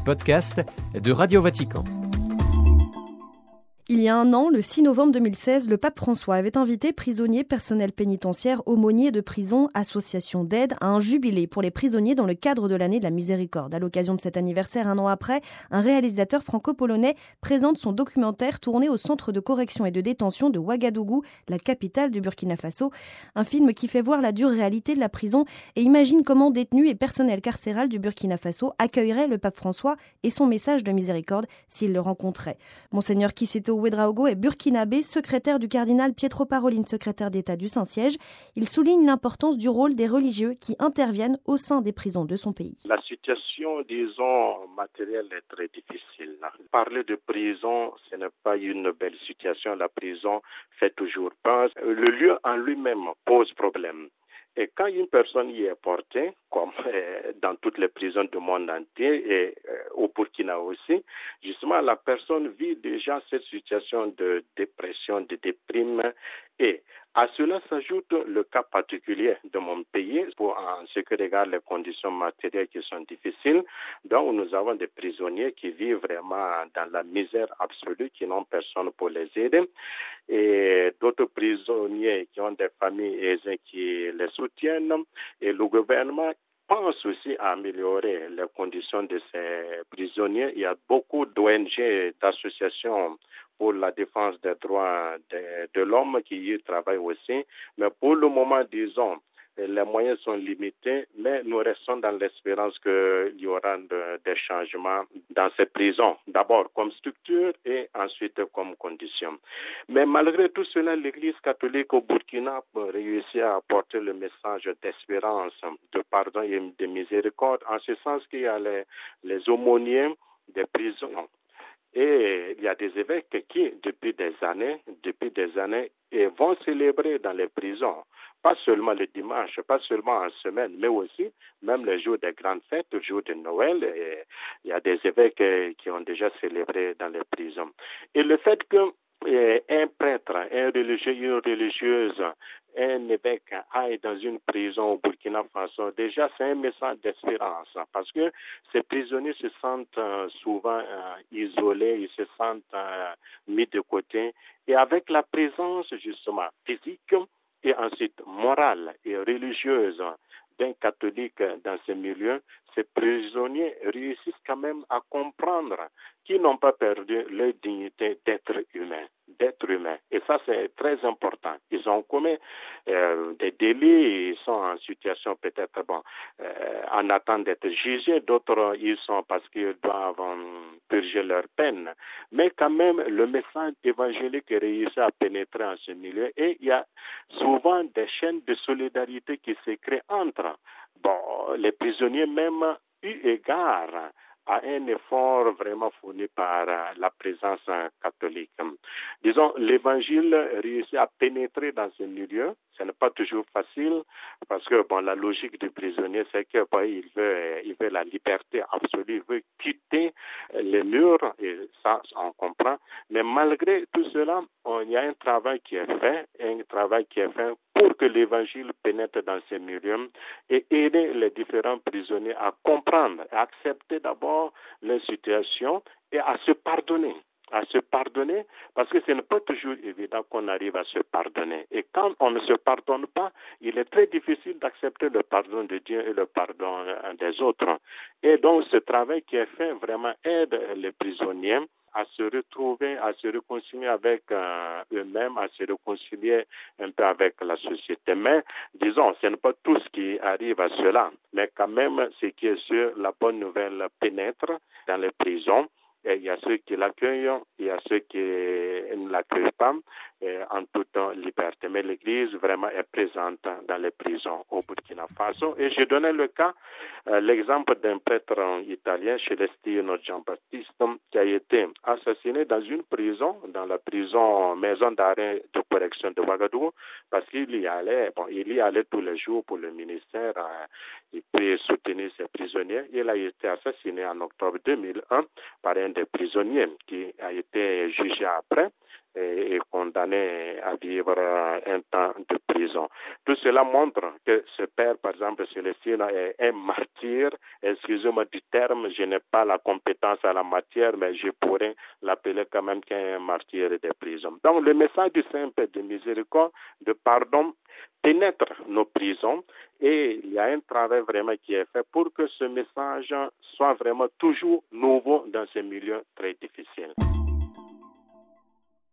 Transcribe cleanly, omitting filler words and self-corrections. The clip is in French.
podcasts de Radio Vatican. Il y a un an, le 6 novembre 2016, le pape François avait invité prisonniers, personnels pénitentiaires, aumôniers de prison, associations d'aide à un jubilé pour les prisonniers dans le cadre de l'année de la miséricorde. À l'occasion de cet anniversaire, un an après, un réalisateur franco-polonais présente son documentaire tourné au centre de correction et de détention de Ouagadougou, la capitale du Burkina Faso. Un film qui fait voir la dure réalité de la prison et imagine comment détenus et personnel carcéral du Burkina Faso accueilleraient le pape François et son message de miséricorde s'ils le rencontraient. Monseigneur Kissito Ouedraogo est burkinabé, secrétaire du cardinal Pietro Parolin, secrétaire d'État du Saint-Siège. Il souligne l'importance du rôle des religieux qui interviennent au sein des prisons de son pays. La situation, disons, matérielle est très difficile. Parler de prison, ce n'est pas une belle situation. La prison fait toujours peur. Le lieu en lui-même pose problème. Et quand une personne y est portée, comme dans toutes les prisons du monde entier et au Burkina aussi, justement la personne vit déjà cette situation de dépression, de déprime. Et à cela s'ajoute le cas particulier de mon pays en ce qui regarde les conditions matérielles qui sont difficiles. Donc nous avons des prisonniers qui vivent vraiment dans la misère absolue, qui n'ont personne pour les aider. Et d'autres prisonniers qui ont des familles aisées qui les soutiennent. Et le gouvernement pense aussi à améliorer les conditions de ces prisonniers. Il y a beaucoup d'ONG, d'associations pour la défense des droits de l'homme qui y travaillent aussi. Mais pour le moment, disons, les moyens sont limités, mais nous restons dans l'espérance qu'il y aura des changements dans ces prisons, d'abord comme structure et ensuite comme condition. Mais malgré tout cela, l'Église catholique au Burkina réussit à apporter le message d'espérance, de pardon et de miséricorde, en ce sens qu'il y a les aumôniers des prisons. Et il y a des évêques qui, depuis des années, vont célébrer dans les prisons. Pas seulement le dimanche, pas seulement en semaine, mais aussi même les jours des grandes fêtes, le jour de Noël. Et il y a des évêques qui ont déjà célébré dans les prisons. Et le fait qu'un prêtre, un religieux, une religieuse, un évêque aille dans une prison au Burkina Faso, déjà c'est un message d'espérance parce que ces prisonniers se sentent souvent isolés, ils se sentent mis de côté. Et avec la présence justement physique et ensuite morale et religieuse d'un catholique dans ces milieux, ces prisonniers réussissent quand même à comprendre qu'ils n'ont pas perdu leur dignité d'être humain. Et ça, c'est très important. Ils ont commis des délits, ils sont en situation peut-être, en attente d'être jugés. D'autres, ils sont parce qu'ils doivent purger leur peine. Mais quand même, le message évangélique réussit à pénétrer en ce milieu. Et il y a souvent des chaînes de solidarité qui se créent entre les prisonniers même eu égard à un effort vraiment fourni par la présence catholique. Disons, l'évangile réussit à pénétrer dans ce milieu. Ce n'est pas toujours facile parce que la logique du prisonnier, c'est que il veut la liberté absolue, il veut quitter les murs et ça, on comprend. Mais malgré tout cela, il y a un travail qui est fait pour que l'évangile pénètre dans ces milieux et aider les différents prisonniers à comprendre, à accepter d'abord leur situation et à se pardonner. Parce que ce n'est pas toujours évident qu'on arrive à se pardonner. Et quand on ne se pardonne pas, il est très difficile d'accepter le pardon de Dieu et le pardon des autres. Et donc, ce travail qui est fait vraiment aide les prisonniers à se retrouver, à se réconcilier avec eux-mêmes, à se réconcilier un peu avec la société. Mais, disons, ce n'est pas tout ce qui arrive à cela. Mais quand même, ce qui est sûr, la bonne nouvelle pénètre dans les prisons. Et il y a ceux qui l'accueillent, il y a ceux qui ne l'accueillent pas en toute liberté. Mais l'Église vraiment est présente dans les prisons au Burkina Faso. Et je donnais l'exemple d'un prêtre italien, Celestino Giambattista, qui a été assassiné dans une prison, dans la maison d'arrêt de correction de Ouagadougou, parce qu'il y allait tous les jours pour le ministère, il peut soutenir ses prisonniers. Il a été assassiné en octobre 2001 par un des prisonniers qui a été jugé après. est condamné à vivre un temps de prison. Tout cela montre que ce père, par exemple, Célestine, est un martyr. Excusez-moi du terme, je n'ai pas la compétence à la matière, mais je pourrais l'appeler quand même qu'un martyr des prisons. Donc, le message du Saint-Père de miséricorde, de pardon, pénètre nos prisons et il y a un travail vraiment qui est fait pour que ce message soit vraiment toujours nouveau dans ces milieux très difficiles.